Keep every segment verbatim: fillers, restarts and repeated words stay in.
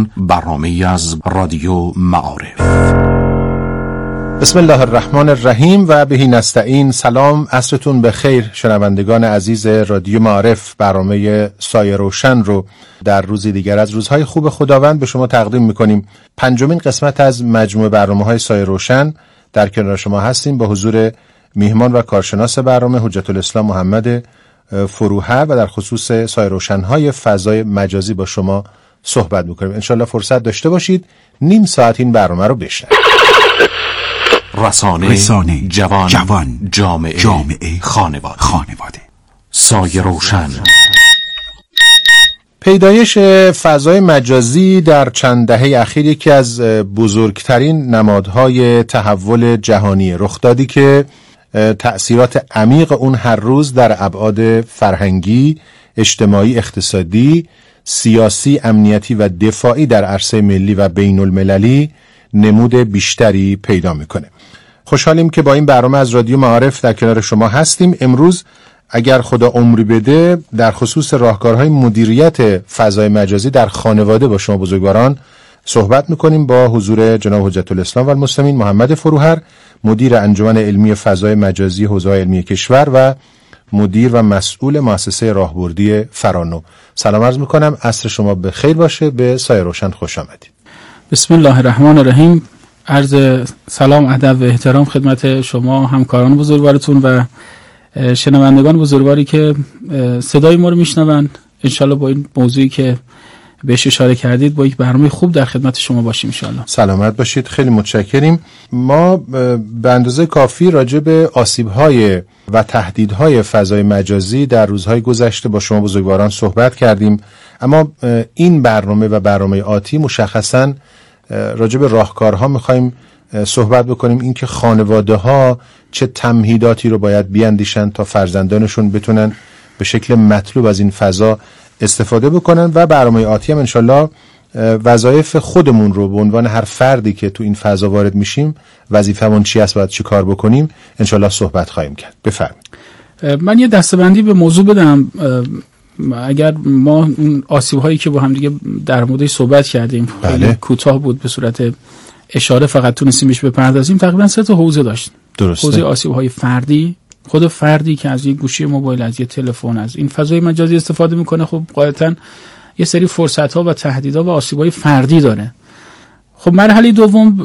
روشن، برنامه‌ای از رادیو معارف. بسم الله الرحمن الرحیم و بهی نستعین. سلام، عصرتون بخیر شنوندگان عزیز رادیو معارف. برنامه سایه روشن رو در روزی دیگر از روزهای خوب خداوند به شما تقدیم میکنیم. پنجمین قسمت از مجموعه برنامه‌های سایه روشن در کنار شما هستیم با حضور میهمان و کارشناس برنامه حجت الاسلام محمد فروهر و در خصوص سایه روشن‌های فضای مجازی با شما صحبت میکنیم. انشالله فرصت داشته باشید نیم ساعت این برنامه رو بشنوید. رسانه, رسانه جوان, جوان جامعه, جامعه خانواده. خانواده سایه روشن. پیدایش فضای مجازی در چند دهه اخیر یکی از بزرگترین نمادهای تحول جهانی رخ دادی که تأثیرات عمیق اون هر روز در ابعاد فرهنگی، اجتماعی، اقتصادی، سیاسی، امنیتی و دفاعی در عرصه ملی و بین المللی نمود بیشتری پیدا میکنه. خوشحالیم که با این برنامه از رادیو معارف در کنار شما هستیم. امروز اگر خدا عمری بده در خصوص راهکارهای مدیریت فضای مجازی در خانواده با شما بزرگواران صحبت میکنیم با حضور جناب حجت الاسلام و المسلمین محمد فروهر، مدیر انجمن علمی فضای مجازی حوزه علمی کشور و مدیر و مسئول مؤسسه راهبردی فرانو. سلام عرض میکنم، عصر شما به خیر باشه. به سایه روشن خوش آمدید. بسم الله الرحمن الرحیم. عرض سلام، ادب و احترام خدمت شما همکاران بزرگوارتون و شنوندگان بزرگواری که صدای ما رو میشنوند. انشالله با این موضوعی که بهش اشاره کردید با یک برنامه خوب در خدمت شما باشیم انشالله. سلامت باشید، خیلی متشکریم. ما به اندازه کافی راجع به آسیب‌های و تهدیدهای فضای مجازی در روزهای گذشته با شما بزرگواران صحبت کردیم، اما این برنامه و برنامه آتی مشخصاً راجع به راهکارها می‌خوایم صحبت بکنیم، اینکه خانواده‌ها چه تمهیداتی رو باید بیاندیشن تا فرزندانشون بتونن به شکل مطلوب از این فضا استفاده بکنن و برنامه آتی هم انشالله وظایف خودمون رو به عنوان هر فردی که تو این فضا وارد میشیم وظیفمون چی است، باید چی کار بکنیم، انشالله صحبت خواهیم کرد. بفرمایید. من یه دسته‌بندی به موضوع بدم. اگر ما اون آسیب‌هایی که با هم دیگه در موردش صحبت کردیم خیلی کوتاه بود، به صورت اشاره فقط تونستیم بهش بپردازیم، تقریبا سه تا حوزه داشت. درسته. حوزه آسیب‌های فردی، خود فردی که از یک گوشی موبایل، از یک تلفن، از این فضای مجازی استفاده میکنه، خب قاعدتاً یه سری فرصت‌ها و تهدیدها و آسیب‌های فردی داره. خب مرحله دوم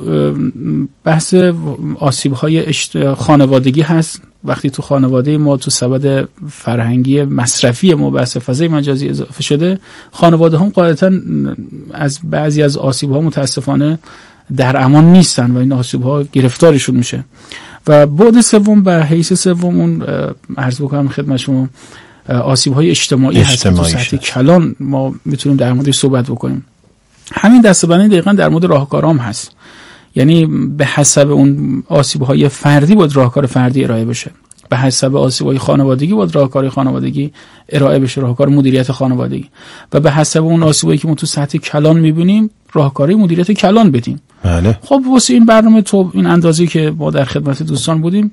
بحث آسیب‌های خانوادگی هست. وقتی تو خانواده ما تو سبد فرهنگی مصرفی ما بحث فضای مجازی اضافه شده، خانواده هم قاعدتاً از بعضی از آسیب‌ها متاسفانه در امان نیستن و این آسیب‌ها گرفتارشون میشه. و بعد سوم به حیث سوم اون عرض بکنم خدمت شما آسیب‌های اجتماعی, اجتماعی هست. تو سطح کلان ما میتونیم در موردش صحبت بکنیم. همین دسته‌بندی دقیقاً در مورد راهکارام هست. یعنی به حسب اون آسیب‌های فردی باید راهکار فردی ارائه بشه، به حسب آسیب‌های خانوادگی باید راهکار خانوادگی ارائه بشه، راهکار مدیریت خانوادگی، و به حسب اون آسیبایی که ما تو سطح کلان می‌بینیم راهکارهای مدیریت کلان بدیم. بله. خب واسه این برنامه تو این اندازه‌ای که ما در خدمت دوستان بودیم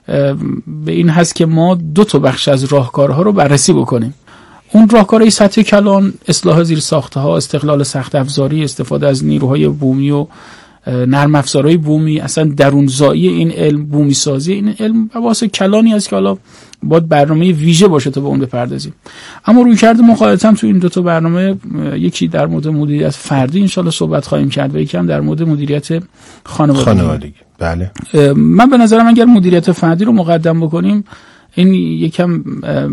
به این هست که ما دو تا بخش از راهکارها رو بررسی بکنیم. اون راهکارهای سطح کلان، اصلاح زیر ساخت‌ها، استقلال سخت افزاری، استفاده از نیروهای بومی و نرم افزارهای بومی، اصلا درونزایی این علم، بومی سازی این علم واسه کلانی است که حالا باید برنامه ویژه باشه تا به اون بپردازیم. اما روی کرده مقایسه تو این دو تا برنامه یکی در مورد مدیریت فردی انشالله صحبت خواهیم کرد و یکی هم در مورد مدیریت خانوادگی. خانوادگی. بله. من به نظرم اگر مدیریت فردی رو مقدم بکنیم این یکم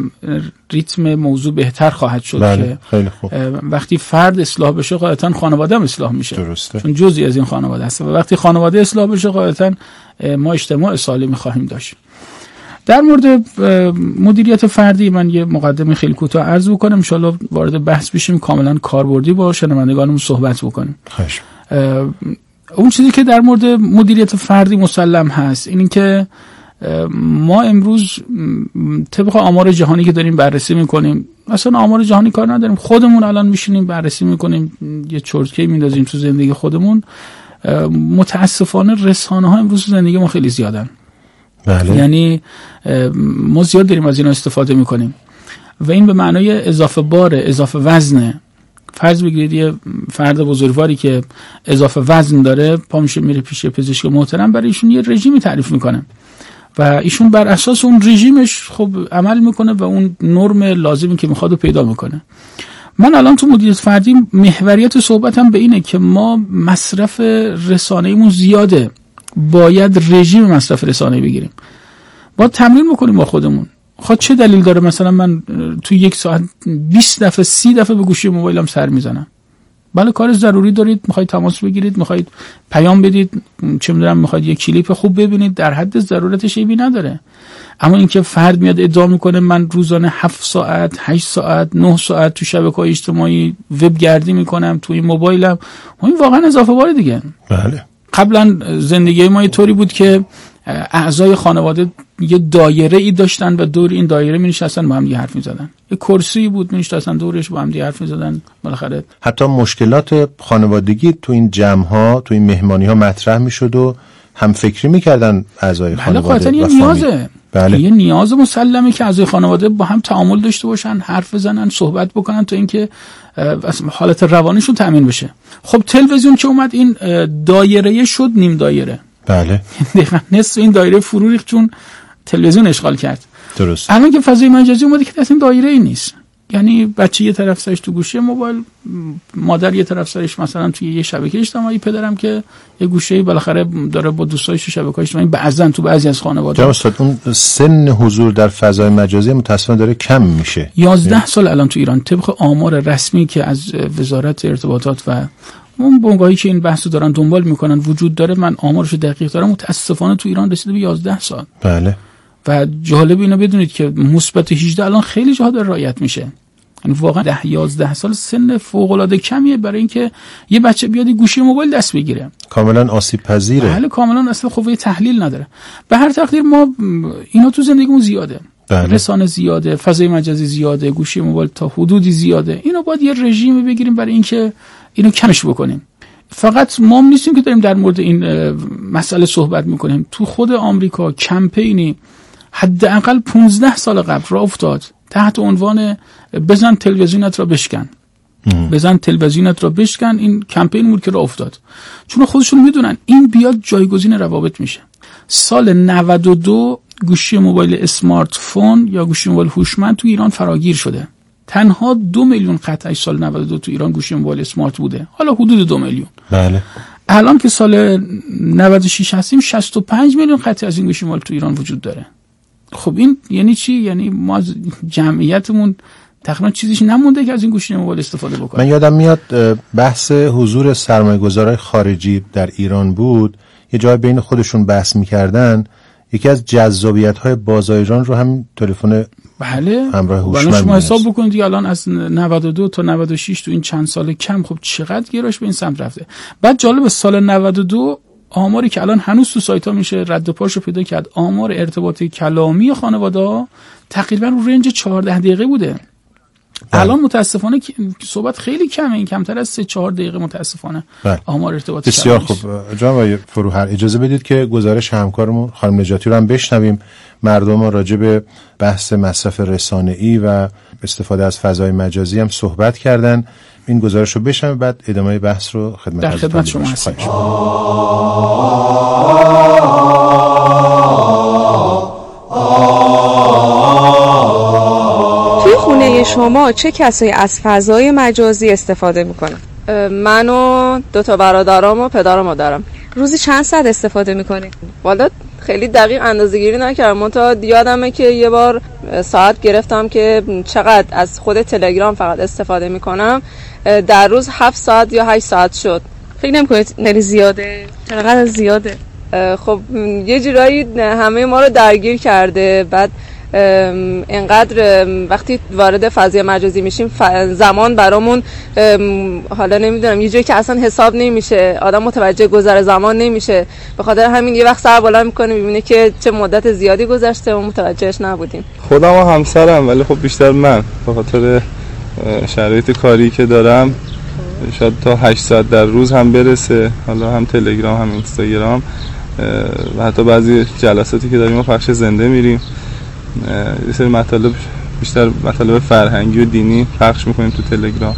ریتم موضوع بهتر خواهد شد. بله. که خیلی خوب. وقتی فرد اصلاح بشه قاعدتاً خانواده هم اصلاح میشه. درسته. چون جزئی از این خانواده است و وقتی خانواده اصلاح بشه قاعدتاً ما اجتماع سالمی خواهیم داشت. در مورد مدیریت فردی من یه مقدمه خیلی کوتاه عرض بکنم، ان شاءالله وارد بحث بشیم، کاملا کاربردی با شنوندگانمون صحبت بکنیم. خواهش. اون چیزی که در مورد مدیریت فردی مسلم هست این که ما امروز طبق آمار جهانی که داریم بررسی میکنیم، اصلا آمار جهانی کار نداریم، خودمون الان میشینیم بررسی میکنیم، یه چرتکه‌ای میندازیم تو زندگی خودمون. متاسفانه رسانه ها امروز زندگی ما خیلی زیادن. بله. یعنی ما زیاد داریم از اینا استفاده میکنیم و این به معنای اضافه بار، اضافه وزنه. فرض بگیرید یه فرد بزرگواری که اضافه وزن داره پا میشه میره پیش پزشک محترم، برای ایشون یه رژیمی تعریف میکنه و ایشون بر اساس اون رژیمش خب عمل میکنه و اون نرم لازمی که میخواد رو پیدا میکنه. من الان تو مدیریت فردی محوریت صحبتم به اینه که ما مصرف رسانه‌ایمون زیاده، باید رژیم مصرف رسانه‌ای بگیریم، باید تمرین بکنیم با خودمون. خب چه دلیل داره مثلا من تو یک ساعت بیست دفعه سی دفعه به گوشی موبایلم سر میزنم؟ بله کار ضروری دارید، میخواید تماس بگیرید، میخواید پیام بدید، چه میدونم میخواید یک کلیپ خوب ببینید، در حد ضرورتش عیبی نداره. اما اینکه فرد میاد ادعا میکنه من روزانه هفت ساعت، هشت ساعت، نه ساعت تو شبکه‌های اجتماعی وب گردی میکنم تو این موبایلم، این واقعا اضافه باره دیگه. بله. قبلا زندگی ما یه طوری بود که اعضای خانواده یه دایره ای داشتن و دور این دایره می نشستن با هم دیگه حرف می زدن. یه کرسی بود می نشستن دورش با هم دیگه حرف می زدن. بالاخره حتی مشکلات خانوادگی تو این جمع ها، تو این مهمانی ها مطرح می شد و هم فکری می کردن اعضای بله خانواده. بله، یه نیازه. بله. یه نیاز مسلمه که اعضای خانواده با هم تعامل داشته باشن، حرف بزنن، صحبت بکنن تا اینکه حالت روانیشون تامین بشه. خب تلویزیون که اومد این دایره شد نیم دایره. بله. دقیقاً نصف این دایره فرو ریخت چون تلویزیون اشغال کرد. درست. الان که فضای مجازی اومده که اصلا دایره ای نیست. یعنی بچه یه طرف سرش تو گوشه موبایل، مادر یه طرف سرش مثلا توی یه شبکه اجتماعی، پدرم که یه گوشه بالاخره داره با دوستایش تو شبکه‌های اجتماعی، بعضن تو بعضی از خانواده. جناب استاد اون سن حضور در فضای مجازی متأسفانه داره کم میشه. یازده سال الان تو ایران طبق آمار رسمی که از وزارت ارتباطات و اون بنگاهی که این بحثو دارن دنبال میکنن وجود داره، من آمارش دقیق دارم، متاسفانه تو ایران رسیده به یازده سال. بله. و جالب اینو بدونید که مثبت هجده الان خیلی جاها داره رعایت میشه. یعنی واقعا ده یازده سال سن فوق العاده کمیه برای اینکه یه بچه بیاد گوشی موبایل دست بگیره. کاملا آسیب پذیره. بله کاملا اصلا قوه تحلیل نداره. به هر تقدیر ما اینا تو زندگیمون زیاده. بله. رسانه زیاده، فضای مجازی زیاده، گوشی موبایل تا حدودی زیاده. اینو باید یه رژیمی بگیریم برای اینکه اینو کمش بکنیم. فقط ما نیستیم که داریم در مورد این مسئله صحبت میکنیم. تو خود آمریکا کمپینی حداقل پانزده سال قبل راه افتاد تحت عنوان بزن تلویزیونت را بشکن. ام. بزن تلویزیونت را بشکن. این کمپین بود که راه افتاد، چون خودشون میدونن این بیاد جایگزین روابط میشه. سال نود و دو گوشی موبایل اسمارت فون یا گوشی موبایل هوشمند تو ایران فراگیر شده. تنها دو میلیون قطعه سال نود و دو تو ایران گوشی موبایل اسمارت بوده، حالا حدود دو میلیون. بله. الان که سال نود و شش هستیم شصت و پنج میلیون قطعه از این گوشی موبایل تو ایران وجود داره. خب این یعنی چی؟ یعنی ما جمعیتمون تقریبا چیزیش نمونده که از این گوشی موبایل استفاده بکنه. من یادم میاد بحث حضور سرمایه‌گذارهای خارجی در ایران بود، یه جای بین خودشون بحث می‌کردن، یکی از جذابیت‌های بازار ایران رو هم تلفن بله همراه هوشمند. شما حساب بکنید دیگه الان از نود و دو تا نود و شش تو این چند سال کم خب چقدر گراش به این سمت رفته. بعد جالب سال نود و دو آماری که الان هنوز تو سایت‌ها میشه رد و پاشو پیدا کرد، آمار ارتباط کلامی خانواده‌ها تقریبا رو رنج چهارده دقیقه بوده. بله. الان متاسفانه صحبت خیلی کمه، این کمتر از سه چهار دقیقه متاسفانه. بله. آمار ارتباط بسیار خوب. جناب فروهر اجازه بدید که گزارش همکارمون خانم نجاتی رو هم بشنویم. مردم راجع به بحث مصرف رسانه‌ای و استفاده از فضای مجازی هم صحبت کردن. این گزارش رو بشنویم بعد ادامه بحث رو خدمت در خدمت شما هستم. توی خونه شما چه کسایی از فضای مجازی استفاده میکنن؟ من و دو تا برادرام و پدر و مادرم. روزی چند ساعت استفاده میکنی؟ والا خیلی دقیق اندازه‌گیری نکردم، من تا یادمه که یه بار ساعت گرفتم که چقدر از خود تلگرام فقط استفاده میکنم، در روز هفت ساعت یا هشت ساعت شد. فکر نمی‌کنید خیلی زیاده؟ چقدر زیاده؟ خب یه جورایی همه ما رو درگیر کرده. بعد اینقدر وقتی وارد فضای مجازی میشیم زمان برامون حالا نمیدونم یه جایی که اصلا حساب نمیشه، آدم متوجه گذر زمان نمیشه، به خاطر همین یه وقت سر بالا میکنه میبینه که چه مدت زیادی گذشته و متوجهش نبودیم. خودم و همسرم، ولی خب بیشتر من به خاطر شرایط کاری که دارم شاید تا هشت ساعت در روز هم برسه، حالا هم تلگرام هم اینستاگرام و حتی بعضی جلساتی که داریم و پخش زنده میریم، یه سری مطالب بیشتر مطالب فرهنگی و دینی پخش میکنیم تو تلگرام.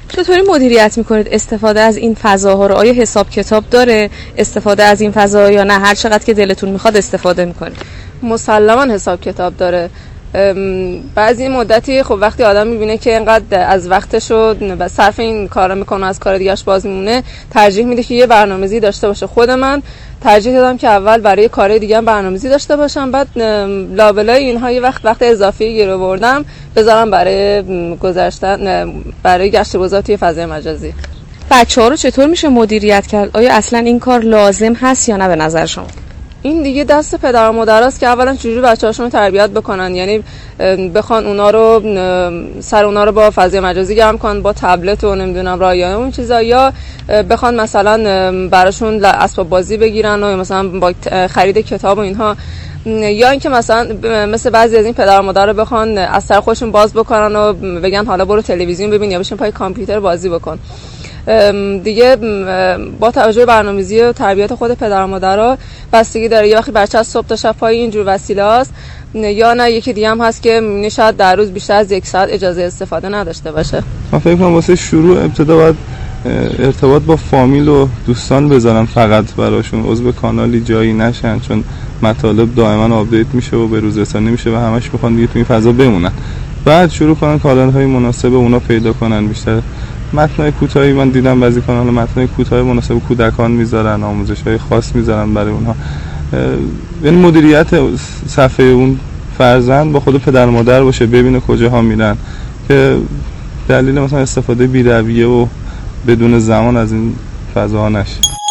چطوری مدیریت میکنید استفاده از این فضاها رو؟ آیا حساب کتاب داره استفاده از این فضاها یا نه هر چقدر که دلتون میخواد استفاده میکنید؟ مسلما حساب کتاب داره. بعضی مدتی خب وقتی آدم میبینه که اینقدر از وقتشو صرف این کارا میکنه از کار دیگه‌اش باز میمونه، ترجیح میده که یه برنامه‌ریزی داشته باشه. خود من ترجیح دادم که اول برای کار دیگه هم برنامه‌ریزی داشته باشم، بعد لابلای اینها یه وقت وقت اضافی گیر آوردم بذارم برای گذشتن برای گشت و گذار توی فضای مجازی. بچه‌ها رو چطور میشه مدیریت کرد؟ آیا اصلا این کار لازم هست یا نه به نظر شما؟ این دیگه دست پدر و مادرست که اولا چجوری بچه‌هاشون رو تربیت بکنن، یعنی بخوان اونا رو سر اونا رو با فضای مجازی گرم کنن، با تبلت و نمیدونم رایانه اون چیزا، یا بخوان مثلا براشون اسباب بازی بگیرن و مثلا با خرید کتاب و اینها، یا اینکه مثلا مثل بعضی از این پدر و مادر رو بخوان از سر خودشون باز بکنن و بگن حالا برو تلویزیون ببین یا بشین پای کامپیوتر بازی بکن. دیگه با توجه به برنامه‌ریزی و تربیت خود پدر و مادرها بستگی داره. یه وقتی بچه از صبح تا شب پای اینجور وسیله است، یا نه یکی دیگه هم هست که نشاید در روز بیشتر از یک ساعت اجازه استفاده نداشته باشه. من فکر کنم واسه شروع ابتدا باید ارتباط با فامیل و دوستان بذارن فقط براشون، عضو کانالی جایی نشن، چون مطالب دائما آپدیت میشه و به روز رسانی میشه و همش میخوان دیگه تو این فضا بمونن. بعد شروع کنن کانال‌های مناسب اونا پیدا کنن. بیشتر متنای کوتاهی من دیدم بعضی کانال متنای کوتاه مناسب کودکان میذارن، آموزش‌های خاص میذارن برای اونها. یعنی مدیریت صفحه اون فرزند با خود پدر مادر باشه، ببینه کجاها میرن که دلیل مثلا استفاده بی‌رویه و بدون زمان از این فضاها نشه.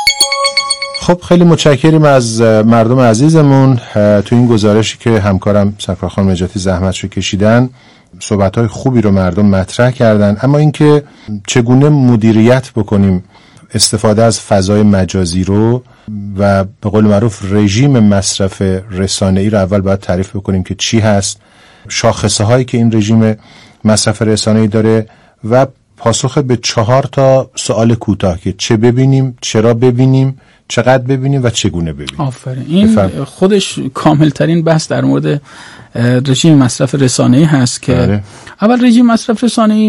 خب خیلی متشکریم از مردم عزیزمون تو این گزارشی که همکارم سرکار خانم نجاتی زحمتشو کشیدن. صحبت‌های خوبی رو مردم مطرح کردن، اما اینکه چگونه مدیریت بکنیم استفاده از فضای مجازی رو و به قول معروف رژیم مصرف رسانه‌ای رو اول باید تعریف بکنیم که چی هست، شاخصه هایی که این رژیم مصرف رسانه‌ای داره و پاسخ به چهار تا سوال کوتاه که چه ببینیم، چرا ببینیم، چقدر ببینیم و چگونه ببینیم. آفرین. این بفرم. خودش کامل ترین بحث در مورد رژیم مصرف رسانه‌ای هست که بله. اول رژیم مصرف رسانه‌ای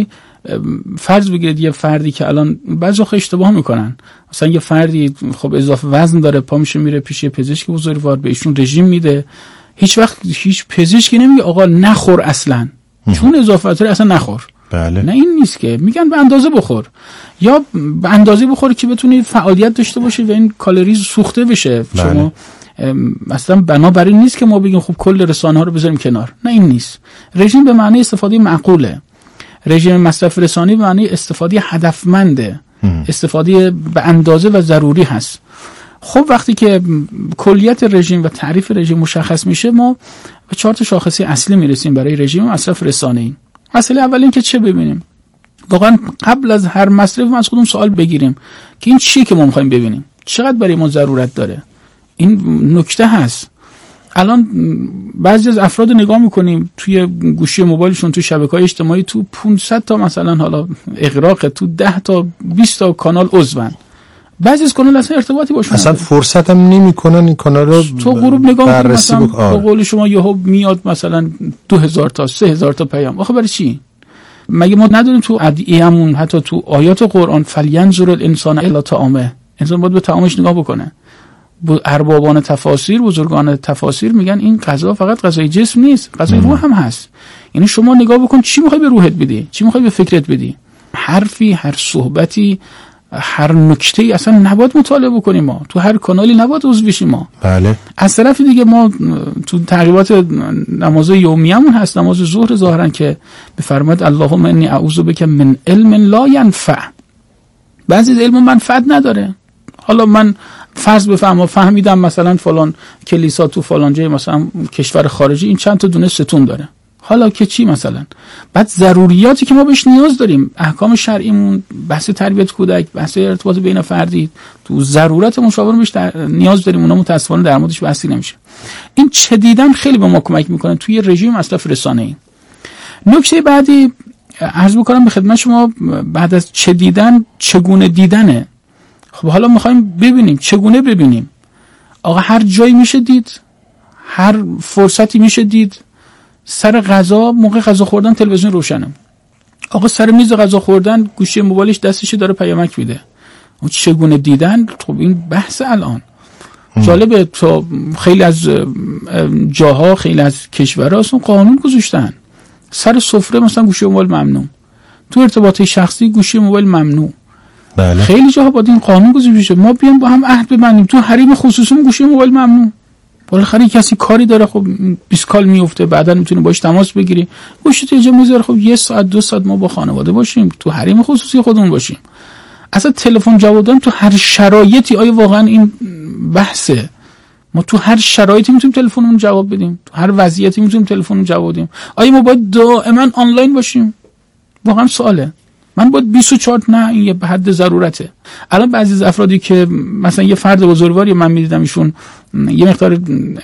فرض بگیرید یه فردی که الان بعضی وقت اشتباه میکنن، مثلا یه فردی خب اضافه وزن داره، پا میشه میره پیش پزشک بزرگوار بهشون رژیم میده، هیچ وقت هیچ پزشکی نمیگه آقا نخور اصلا چون اضافه داره اصلا نخور. بله. نه این نیست که میگن به اندازه بخور، یا به اندازه بخور که بتونی فعالیت داشته باشی و این کالری سوخته بشه. بله. شما اصلا بنابراین نیست که ما بگیم خب کل رسانه ها رو بذاریم کنار، نه این نیست. رژیم به معنی استفاده معقوله، رژیم مصرف رسانه‌ای به معنی استفاده هدفمنده، استفاده به اندازه و ضروری هست. خب وقتی که کلیت رژیم و تعریف رژیم مشخص میشه، ما به چهار تا شاخصه اصلی میرسیم برای رژیم مصرف رسانه‌ای. مسئله اول این که چه ببینیم. واقعا قبل از هر مصرف ما از خودمون سوال بگیریم که این چیه که ما می‌خوایم ببینیم، چقدر برای ما ضرورت داره. این نکته هست. الان بعضی از افراد نگاه میکنیم توی گوشی موبایلشون تو شبکه‌های اجتماعی تو پانصد تا مثلا حالا اغراق، تو ده تا بیست تا کانال عضون. بعضی از کانال اصلا ارتباطی باشون اصلا فرصت هم نمیکنن این کانال رو تو غروب نگاه میکنی، مثلا بک... به قول شما یهو میاد مثلا دو هزار تا سه هزار تا پیام. آخه برای چی؟ مگه ما نداریم تو ادعیه‌مون حتی تو آیات قرآن فلینظر الانسان الی طعامه، انسان باید به طعامش نگاه بکنه. اربابان تفاسیر، بزرگان تفاسیر میگن این غذا فقط غذای جسم نیست، غذای روح هم هست. یعنی شما نگاه بکن چی میخوای به روحت بدی، چی میخوای به فکرت بدی. حرفی، هر صحبتی، هر نکته‌ای اصلا نباید مطالعه بکنیم، ما تو هر کانالی نباید عضو بشیم ما. بله. از طرف دیگه ما تو ترغیبات نماز یومیه‌مون هست، نماز ظهر ظاهرا که بفرمایید اللهم انی اعوذ بک من علم لا ینفع. بعضی علم منفعت نداره. حالا من فرض بفهم فهمیدم مثلا فلان کلیسا تو فلان جای مثلا کشور خارجی این چند تا دونه ستون داره، حالا که چی مثلا. بعد ضروریاتی که ما بهش نیاز داریم، احکام شرعیمون، بحث تربیت کودک، بحث ارتباط بین فردی، تو ضرورت مشاور بهش نیاز داریم، اونا متأسفانه در موردش بحثی نمیشه. این چه دیدن خیلی به ما کمک میکنه توی رژیم مصرف رسانه‌ای. نکته بعدی عرض بکنم به خدمت شما، بعد از چه دیدن چگونه دیدنه. خب حالا میخوایم ببینیم چگونه ببینیم. آقا هر جایی میشه دید، هر فرصتی میشه دید. سر غذا، موقع غذا خوردن تلویزیون روشنه، آقا سر میز غذا خوردن گوشی موبایلش دستش داره پیامک میده. اون چگونه دیدن؟ خب این بحث الان جالبه. تو خیلی از جاها، خیلی از کشورها اصلا قانون گذاشتن سر سفره مثلا گوشی موبایل ممنوع، تو ارتباط شخصی گوشی موبایل ممنوع. بله. خیلی جاها با این قانون گذاشته ما بیام با هم عهد ببندیم تو حریم خصوصی گوشی موبایل ممنوع. بالاخره کسی کاری داره، خب بیست کال میفته، بعدا میتونی باش تماس بگیری، گوشی تو اینجا میذاره، خب یه ساعت دو ساعت ما با خانواده باشیم، تو حریم خصوصی خودمون باشیم. اصلا تلفن جواب دادن تو هر شرایطی، آیا واقعا این بحثه؟ ما تو هر شرایطی میتونیم تلفنمون جواب بدیم، تو هر وضعیتی میتونیم تلفنمون جواب بدیم. آیا ما باید دائما آنلاین باشیم؟ واقعا سواله. من باید بیست و چهار نه، این یه حد ضرورته. الان بعضی از افرادی که مثلا یه فرد بزرگواری من میدیدم، ایشون یه مقدار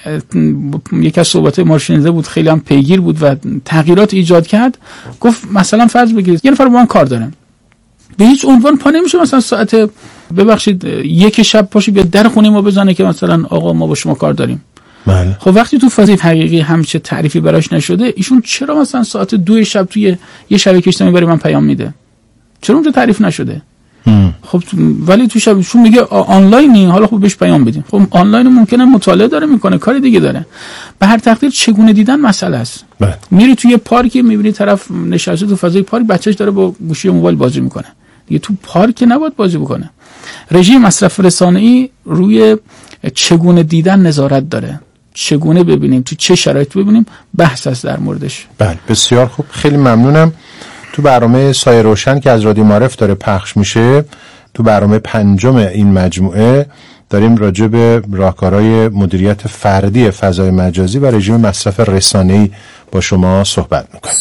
یک از صحبت مارشنزه بود، خیلی هم پیگیر بود و تغییرات ایجاد کرد. گفت مثلا فرض بگیرید یه نفر با من کار داره، به هیچ عنوان پا نمیشه مثلا ساعت ببخشید یک شب پاشی بیاد در خونه ما بزنه که مثلا آقا ما با شما کار داریم. بله. خب وقتی تو فضای حقیقی همچه تعریفی براش نشده، ایشون چرا مثلا ساعت دو شب توی یه شبکه اجتماعی برای من پیام میده؟ چرا اونجا تعریف نشده؟ هم. خب ولی تو شبشون میگه آنلاینی، حالا خب بهش پیام بدیم. خب آنلاین ممکنه مطالعه داره میکنه، کاری دیگه داره. به هر تقدیر چگونه دیدن مسئله است. بله. میری توی پارکی میبینی طرف نشسته تو فضای پارک، بچه‌ش داره با گوشی موبایل بازی میکنه. دیگه تو پارک نباید بازی بکنه. رژیم مصرف رسانه‌ای روی چگونه دیدن نظارت داره. چگونه ببینیم، تو چه شرایطی ببینیم، بحث است در موردش. بله بسیار خوب، خیلی ممنونم. تو برنامه سایه روشن که از رادیو معارف داره پخش میشه، تو برنامه پنجم این مجموعه داریم راجع به راهکارهای مدیریت فردی فضای مجازی و رژیم مصرف رسانه‌ای با شما صحبت میکنیم.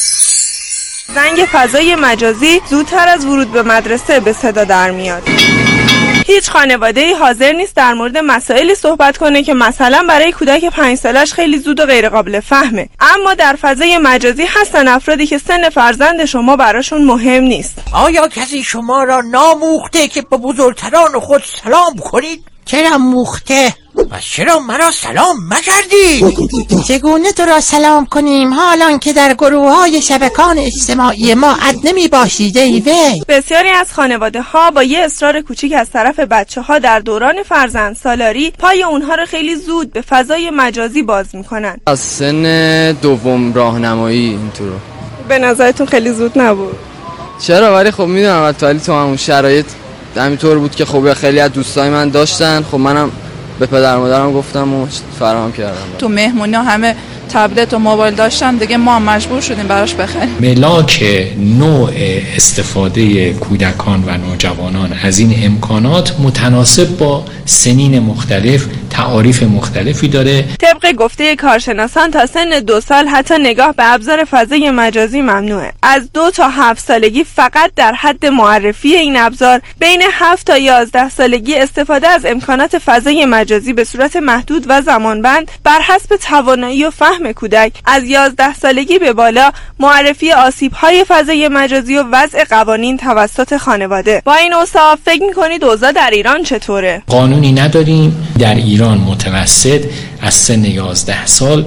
زنگ فضای مجازی زودتر از ورود به مدرسه به صدا در میاد. هیچ خانواده‌ای حاضر نیست در مورد مسائلی صحبت کنه که مثلا برای کودک پنج سالش خیلی زود و غیر قابل فهمه. اما در فضای مجازی هستن افرادی که سن فرزند شما براشون مهم نیست. آیا کسی شما را ناموخته که به بزرگتران خود سلام کنید؟ چرا موخته؟ و چرا مرا سلام مکردی؟ چگونه تو را سلام کنیم حالان که در گروه های شبکان اجتماعی ما اد نمی باشید ای وی؟ بسیاری از خانواده ها با یه اصرار کوچیک از طرف بچه ها در دوران فرزند سالاری پای اونها رو خیلی زود به فضای مجازی باز میکنن. از سن دوم راهنمایی اینطور به نظرتون خیلی زود نبود؟ چرا؟ ولی خب میدونم ولی تو همون شرایط همینطور بود که خب خیلی از دوستای من داشتن، خب منم به پدر مادرم گفتم و فراهم کردم. تو مهمونی همه تبلت و موبایل داشتن دیگه، ما مجبور شدیم براش بخریم. ملاک نوع استفاده کودکان و نوجوانان از این امکانات متناسب با سنین مختلف تعاریف مختلفی داره. طبق گفته کارشناسان تا سن دو سال حتی نگاه به ابزار فضای مجازی ممنوعه. از دو تا هفت سالگی فقط در حد معرفی این ابزار، بین هفت تا یازده سالگی استفاده از امکانات فضای مجازی به صورت محدود و زمانبند بر حسب توانایی و فهم کودک، از یازده سالگی به بالا معرفی آسیب‌های فضای مجازی و وضع قوانین توسط خانواده. با این اوصاف فکر می‌کنید اوضاع در ایران چطوره؟ قانونی نداریم. در ایران متوسط از سن یازده سال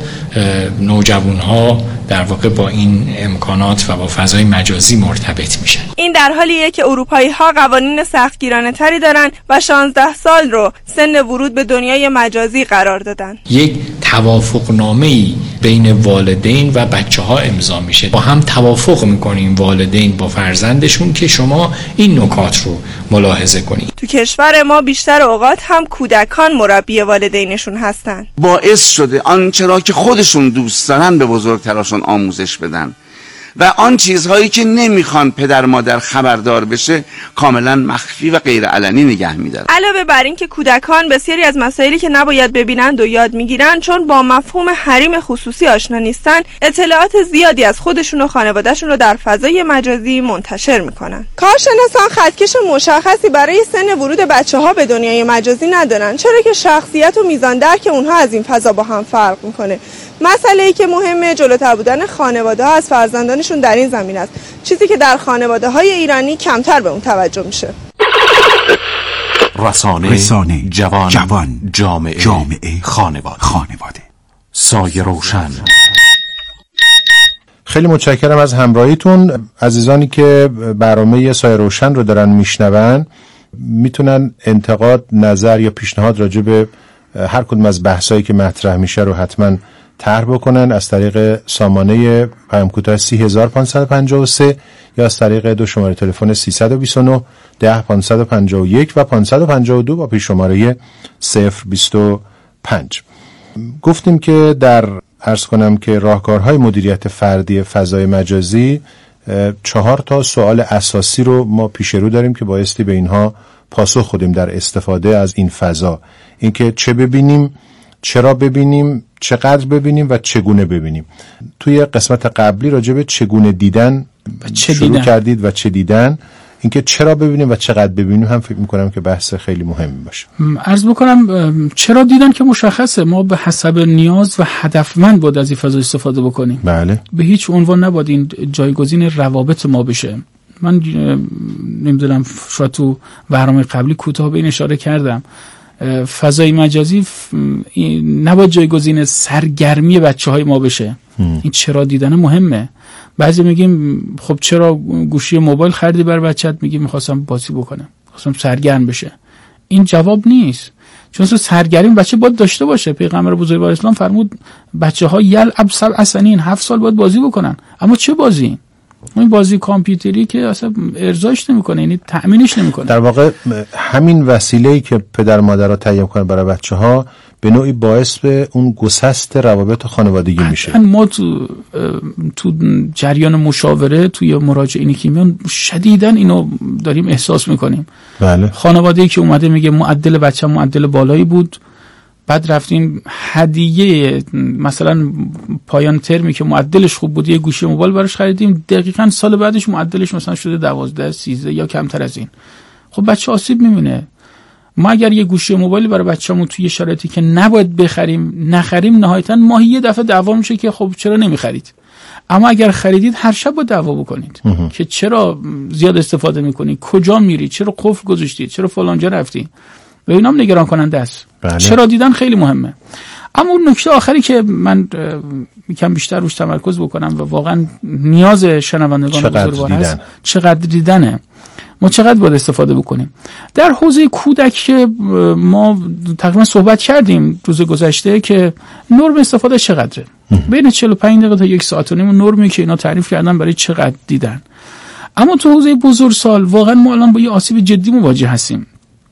نوجوان‌ها در واقع با این امکانات و با فضای مجازی مرتبط میشن. این در حالیه که اروپایی‌ها قوانین سختگیرانه تری دارن و شانزده سال رو سن ورود به دنیای مجازی قرار دادن. یک توافقنامه‌ای بین والدین و بچه‌ها امضا میشه، با هم توافق میکنیم والدین با فرزندشون که شما این نکات رو ملاحظه کنید. تو کشور ما بیشتر اوقات هم کودکان مربی والدینشون هستن. باعث شده آنچه را که خودشون دوست دارن به بزرگتراشون آموزش بدن و آن چیزهایی که نمیخوان پدر مادر خبردار بشه کاملا مخفی و غیر علنی نگه میدارن. علاوه بر این که کودکان بسیاری از مسائلی که نباید ببینند و یاد میگیرن، چون با مفهوم حریم خصوصی آشنا نیستن، اطلاعات زیادی از خودشون و خانوادهشون رو در فضای مجازی منتشر میکنن. کارشناسان خطکش مشخصی برای سن ورود بچه‌ها به دنیای مجازی ندارن، چرا که شخصیت و میزان درک اونها از این فضا با هم فرق میکنه. مسئله‌ای که مهمه جلوتر بودن خانواده‌ها از فرزندانشون در این زمینه است، چیزی که در خانواده‌های ایرانی کمتر به اون توجه میشه. رسانه, رسانه جوان, جوان جامعه, جامعه خانواده. خانواده سایه روشن. خیلی متشکرم از همراهیتون. عزیزانی که برنامه سایه روشن رو دارن میشنون میتونن انتقاد، نظر یا پیشنهاد راجع به هر کدوم از بحثایی که مطرح میشه رو حتما طرح بکنن از طریق سامانه پیام کوتاه سی هزار پانصد و پنجاه و سه یا از طریق دو شماره تلفن سیصد و بیست و نه ده پانصد و پنجاه و یک و پانصد و پنجاه و دو با پیش شماره صفر بیست و پنج. گفتیم که در عرض کنم که راهکارهای مدیریت فردی فضای مجازی چهار تا سوال اساسی رو ما پیش رو داریم که بایستی به اینها پاسخ بدیم در استفاده از این فضا. اینکه چه ببینیم، چرا ببینیم، چقدر ببینیم و چگونه ببینیم. توی قسمت قبلی راجع به چگونه دیدن چه شروع دیدن. کردید و چه دیدن. اینکه چرا ببینیم و چقدر ببینیم هم فکر میکنم که بحث خیلی مهمی باشه. عرض بکنم چرا دیدن که مشخصه، ما به حسب نیاز و هدفمند باید از این فضا استفاده بکنیم. بله. به هیچ عنوان نباید این جایگزین روابط ما بشه. من نمیدونم شاید تو برنامه قبلی کوتاه به این اشاره کردم، فضای مجازی نباید جایگزین سرگرمی بچه های ما بشه. ام. این چرا دیدن مهمه. بعضی میگیم خب چرا گوشی موبایل خریدی بر بچت؟ میگیم میخواستم بازی بکنم، میخواستم سرگرم بشه. این جواب نیست، چون سرگرمی بچه باید داشته باشه. پیغمبر بزرگوار اسلام فرمود بچه ها یلعب سبع سنین، هفت سال باید بازی بکنن. اما چه بازی؟ این بازی کامپیوتری که اصلا ارضاش نمیکنه، یعنی تأمینش نمیکنه. در واقع همین وسیله‌ای که پدر مادرها تهیه کنن برای بچه‌ها به نوعی باعث به اون گسست روابط خانوادگی میشه. ما تو تو جریان مشاوره توی مراجعینی که میان شدیداً اینو داریم احساس میکنیم. بله. خانواده‌ای که اومده میگه معدل بچه‌م معدل بالایی بود، بعد رفتیم هدیه مثلا پایان ترمی که معدلش خوب بود یه گوشی موبایل براش خریدیم، دقیقاً سال بعدش معدلش مثلا شده دوازده سیزده یا کمتر از این. خب بچه آسیب میبینه. ما اگر یه گوشی موبایلی برای بچه‌مون توی شرایطی که نباید بخریم نخریم، نهایتاً ماهی یه دفعه دعوا میشه که خب چرا نمیخرید. اما اگر خریدید هر شب با دعوا بکنید که چرا زیاد استفاده میکنید، کجا میری، چرا قفل گذاشتید، چرا فلانجا رفتی. و اینا هم نگران کننده است. بله. چرا دیدن خیلی مهمه. اما اون نکته آخری که من یکم بیشتر روش تمرکز بکنم و واقعا نیاز شنوندگان بزرگوار هست، چقدر دیدنه. ما چقدر باید استفاده بکنیم. در حوزه کودک که ما تقریبا صحبت کردیم روز گذشته که نرم استفاده چقدره. بین چهل و پنج دقیقه تا یک ساعت و نیم نرمی که اینا تعریف کردن برای چقدر دیدن. اما تو حوزه بزرگسال واقعا ما الان با یه آسیب جدی مواجه هستیم.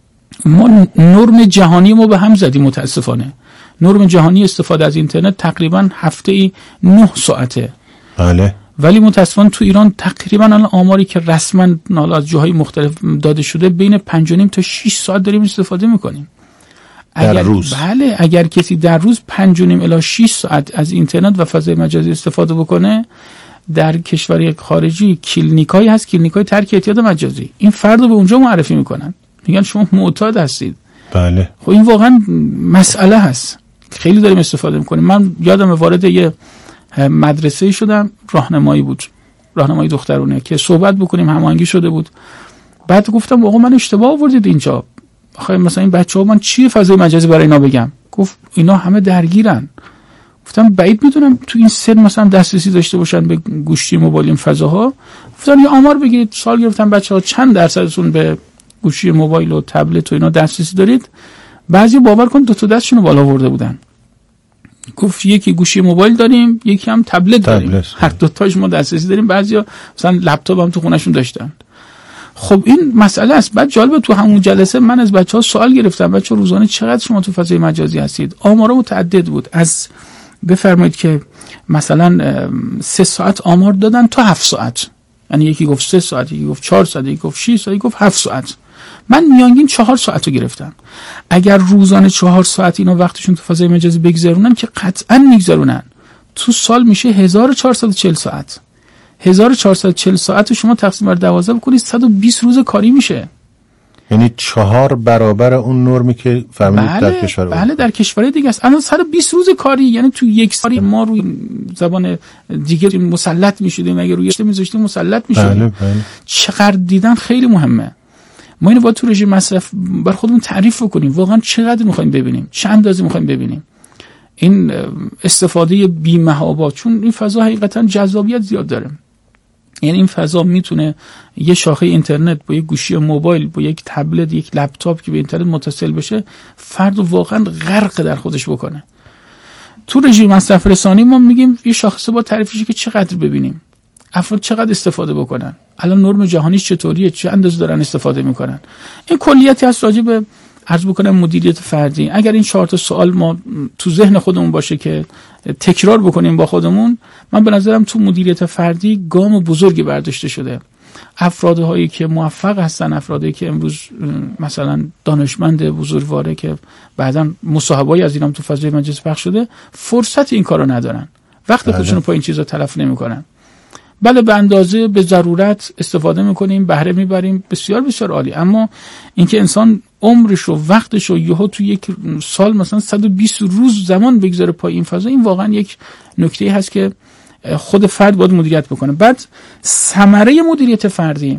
ما نرم جهانی ما به هم زدیم متاسفانه. نرم جهانی استفاده از اینترنت تقریبا هفته ای نه ساعته. بله. ولی متاسفانه تو ایران تقریبا الان آماری که رسما از جاهای مختلف داده شده بین پنج و نیم تا شش ساعت داریم استفاده میکنیم. در اگر روز. بله، اگر کسی در روز پنج و نیم الی شش ساعت از اینترنت و فضای مجازی استفاده بکنه، در کشور خارجی کلینیکایی هست، کلینیکای ترک اعتیاد مجازی، این فرد رو به اونجا معرفی میکنن، میگن شما معتاد هستید. بله. خب این واقعا مسئله هست. خیلی داریم استفاده میکنیم. من یادم وارد یه مدرسه شدم، راهنمایی بود، راهنمایی دخترونه که صحبت بکنیم، هماهنگی شده بود. بعد گفتم آقا من اشتباه آوردید اینجا. آخه مثلا این بچه‌ها من چی فضای مجازی برای اینا بگم؟ گفت اینا همه درگیرن. گفتم بعید میدونم تو این سن مثلا دسترسی داشته باشن به گوشی موبایل این فضاها. گفتم یه آمار بگیرید، سال گرفتم بچه‌ها چند درصدشون به گوشی موبایل و تبلت و اینا دسترسی دارید؟ بعضی باور کن دو تا دستشون رو بالا آورده بودن. گفت یکی گوشی موبایل داریم، یکی هم تبلت داریم، هر دو تاش ما دسترسی داریم. بعضیا مثلا لپتاپ هم تو خونهشون داشتن. خب این مسئله است. بعد جالب تو همون جلسه من از بچه‌ها سوال گرفتم، بچه‌ها روزانه چقدر شما تو فضای مجازی هستید؟ آمارا متعدد بود، از بفرمایید که مثلا سه ساعت آمار دادن تا هفت ساعت، یعنی یکی گفت سه ساعت، یکی گفت چهار ساعت، یکی گفت شش ساعت، یکی گفت هفت ساعت. من میانگین چهار ساعت رو گرفتم. اگر روزانه چهار ساعت اینا وقتشون تو فضای مجازی بگذرونن که قطعا میگذرونن، تو سال میشه هزار و چهارصد و چهل ساعت. هزار و چهارصد و چهل ساعت رو شما تقسیم بر دوازده بکنید، صد و بیست روز کاری میشه. یعنی چهار برابر اون نرمی که فهمیدید بله، در کشور بود. بله در کشور دیگه است. الان صد و بیست روز کاری، یعنی تو یک سال ما روی زبان دیگه مسلط میشدیم، اگه روی میذاشتیم مسلط میشدیم. بله بله. چقدر دیدن خیلی مهمه. ما اینو باید تو رژیم مصرف بر خودمون تعریف کنیم، واقعا چقدر میخوایم ببینیم، چند اندازه میخوایم ببینیم. این استفاده بی‌محابا، چون این فضا حقیقتا جذابیت زیاد داره. یعنی این فضا میتونه یه شاخه اینترنت با یک گوشی موبایل، با یک تبلت، یک لپتاپ که به اینترنت متصل بشه، فرد واقعا غرق در خودش بکنه. تو رژیم مصرف رسانی ما میگیم یه شاخصه با تعریفش که چقدر ببینیم، افراد چقدر استفاده بکنن، الان نرم جهانیش چطوریه، چه اندازه دارن استفاده میکنن. این کلیتی هست راجع به عرض بکنم مدیریت فردی. اگر این چهار تا سوال ما تو ذهن خودمون باشه که تکرار بکنیم با خودمون، من به نظرم تو مدیریت فردی گام بزرگی برداشته شده. افرادهایی که موفق هستن، افرادی که امروز مثلا دانشمند بزرگواره که بعداً مصاحبه‌ای از اینام تو فضای مجازی پخش شده، فرصت این کارو ندارن، وقت خودشون رو پای این چیزا تلف نمی‌کنن. بله به اندازه، به ضرورت استفاده میکنیم، بهره میبریم، بسیار بسیار عالی. اما اینکه انسان عمرش و وقتش رو یهو تو یک سال مثلا صد و بیست روز زمان بگذاره پای این فضا، این واقعا یک نکته هست که خود فرد باید مدیریت بکنه. بعد ثمره مدیریت فردی،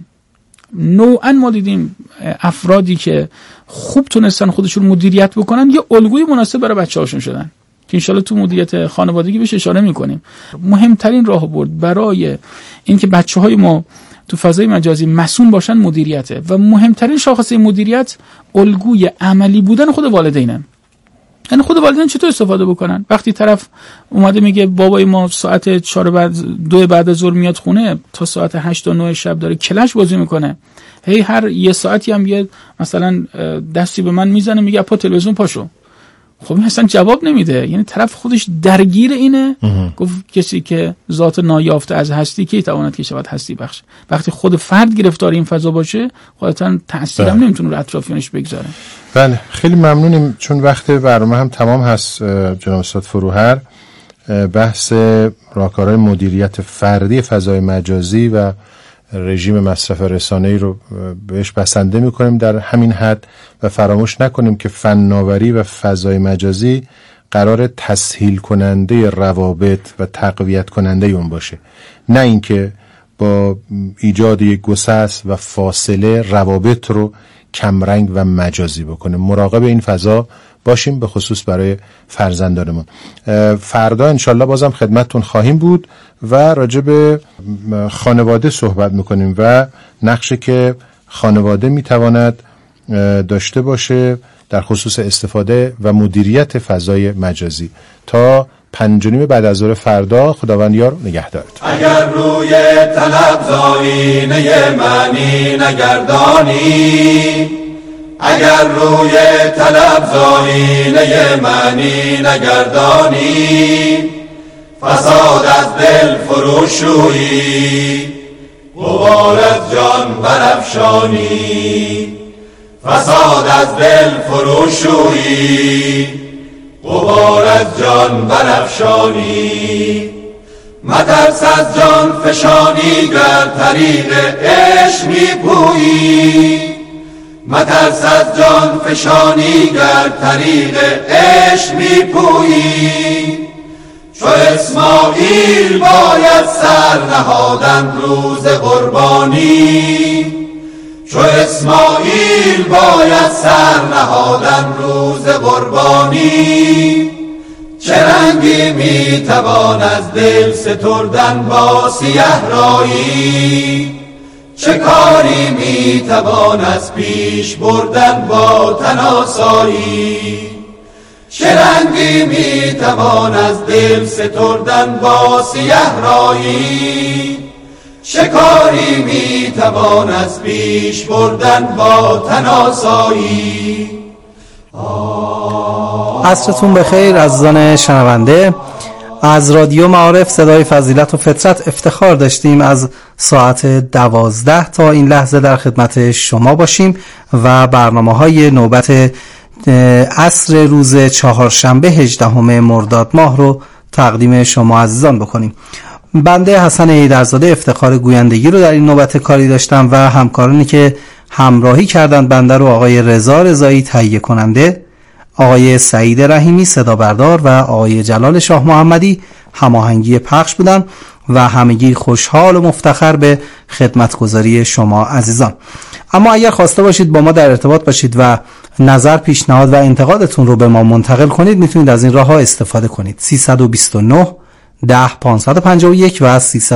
نوعا ما دیدیم افرادی که خوب تونستن خودشون مدیریت بکنن یه الگوی مناسب برای بچه‌هاشون شدن که انشالله تو مدیریت خانوادگی بهش اشاره میکنیم. مهمترین راهبرد برای اینکه بچه‌های ما تو فضای مجازی مسئول باشن مدیریته و مهمترین شاخصه مدیریت الگوی عملی بودن خود والدینن. یعنی خود والدین چطور استفاده بکنن؟ وقتی طرف اومده میگه بابای ما ساعت چهار بعد دو بعد از ظهر میاد خونه تا ساعت هشت تا نه شب داره کلش بازی میکنه، هی هر یه ساعتی هم یه مثلا دستی به من میزنه میگه پا تلویزیون پاشو، خب این اصلا جواب نمیده. یعنی طرف خودش درگیر اینه. گفت کسی که ذات نایافته از هستی کی تواند که شود هستی بخش. وقتی خود فرد گرفتار این فضا باشه، خودتاً تأثیر هم نمیتونه رو اطرافیانش بگذاره. بله خیلی ممنونیم، چون وقت برنامه هم تمام هست جناب استاد فروهر. بحث راهکارهای مدیریت فردی فضای مجازی و رژیم مصرف رسانه‌ای رو بهش بسنده می‌کنیم در همین حد و فراموش نکنیم که فناوری و فضای مجازی قرار تسهیل کننده روابط و تقویت کننده اون باشه، نه اینکه با ایجاد یک گسست و فاصله روابط رو کمرنگ و مجازی بکنه. مراقب این فضا باشیم، به خصوص برای فرزندانمون. فردا انشالله بازم خدمتتون خواهیم بود و راجع به خانواده صحبت میکنیم و نقشی که خانواده میتواند داشته باشه در خصوص استفاده و مدیریت فضای مجازی. تا پنج و نیم بعد از ظهر فردا، خداوند یار نگهدارت. اگر روی طلب زاینه معنی نگردانی، اگر روی طلب زاینه معنی نگردانی، فساد از دل فروشویی، غبار از جان برافشانی، فساد از دل فروشویی، غبار از جان برافشانی. مترس از جان فشانی گر طریق عشق میپویی، مترس از جان فشانی گر طریق عشق میپویی. چو اسماعیل باید سر نهادن روز قربانی، چو اسماعیل باید سر نهادن روز قربانی. چه رنگی میتوان از دل ستردن با سیه رایی، چه کاری میتوان از پیش بردن با تناسایی. چه رنگی میتوان از دل ستردن با سیه رایی، چه کاری میتوان از پیش بردن با تناسایی. عصرتون بخیر عزیزان شنونده. از رادیو معارف صدای فضیلت و فطرت افتخار داشتیم از ساعت دوازده تا این لحظه در خدمت شما باشیم و برنامه‌های نوبت عصر روز چهارشنبه هجدهم مرداد ماه رو تقدیم شما عزیزان بکنیم. بنده حسن ایدرزاده افتخار گویندگی رو در این نوبت کاری داشتم و همکارانی که همراهی کردند بنده رو آقای رضا رضایی تهیه کننده، آقای سعید رحیمی صدا بردار و آقای جلال شاه محمدی هماهنگی پخش بودن و همگی خوشحال و مفتخر به خدمتگزاری شما عزیزان. اما اگر خواسته باشید با ما در ارتباط باشید و نظر، پیشنهاد و انتقادتون رو به ما منتقل کنید میتونید از این راه ها استفاده کنید. سیصد و بیست و نه ده پانصد و پنجاه و یک و